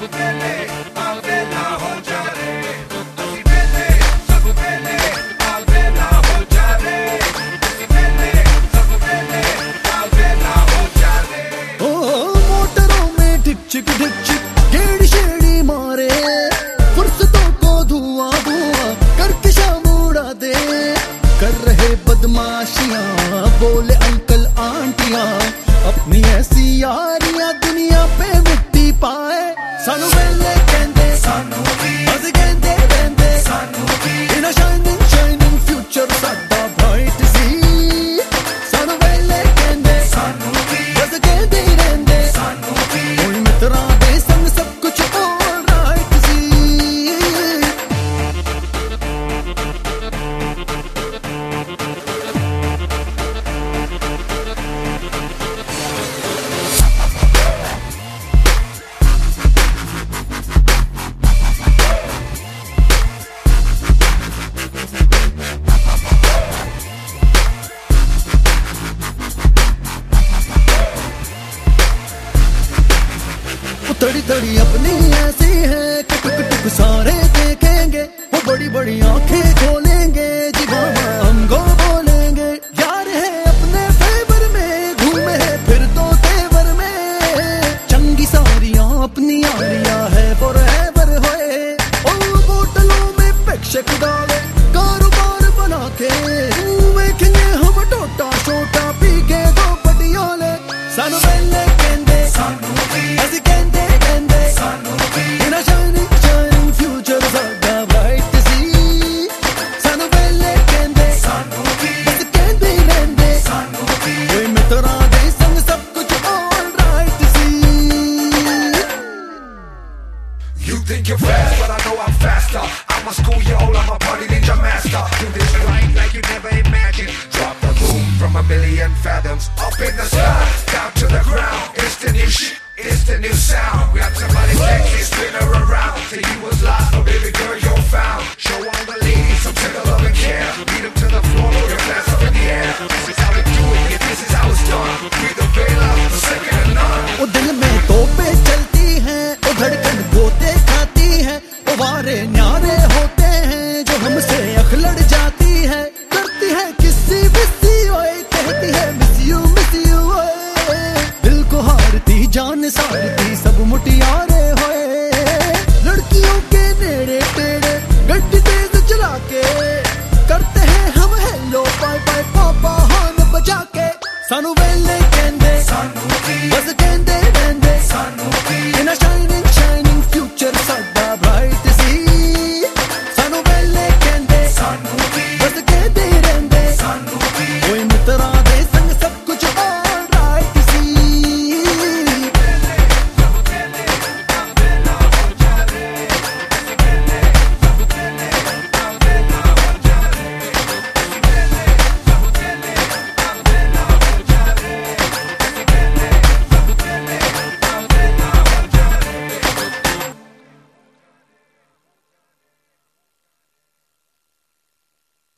सब वेले आवेला हो जा रे, असी वेले सब वेले आवेला हो जा रे, असी वेले सब वेले आवेला हो जा रे। ओ मोटरों में ढिक चिक गेड़ी शेड़ी मारे, फुर्सतों को धुआं धुआं करके शाम उड़ा दे। कर रहे बदमाशियां बोले अंकल आंटियां, अपनी ऐसी यारियां दुनिया पे मिट्टी पाए। सानू वेले कहंदे सानू भी अस कहंदे रहंदे, सानू भी इन शाइनिंग शाइनिंग फ्यूचर साडा ब्राइट सी। सानू वेले कहंदे सानू भी अस कहंदे रहंदे, सानू भी कोई मित्रा दे संग सब कुछ ऑलराइट सी। तड़ी तड़ी अपनी ऐसी है कि टुक टुक सारे देखेंगे, वो बड़ी बड़ी आंखें खोलेंगे, जीवाना हमको बोलेंगे। यार है अपने फेवर में, घूमे है फिर तो तेवर में, चंगी सारियां अपनी यारियां है फॉरएवर होए। ओ बोतलों में पैक्शेक डाले, कारोबार बना के देखेंगे हम टोटा छोटा पी के दो पटियाले। सानू वेले कहंदे सानू भी असी कहंदे सानू भी in a shining, shining future साडा bright सी। सानू वेले कहंदे सानू भी बस कहंदे रहंदे, सानू भी कोई मित्रा दे संग सब कुछ ऑलराइट सी। You think you're fast, but I know I'm faster. I'm a school-year-old, I'm a party ninja master. Do this right like you never imagined. Drop the boom from a million fathoms. Up in the sky, down to the ground. It's the new shit, it's the new sound. Grab somebody's neck and spin her around. Till you was lost, but baby girl, you're found. Show all the ladies some tender love and care. Beat them to the floor, throw your glass up in the air. This is how we do it, yeah, this is how it's done. Breathe the veil out, the second to none. ओ दिल में तोपें चलती हैं, ओ धड़कन गोते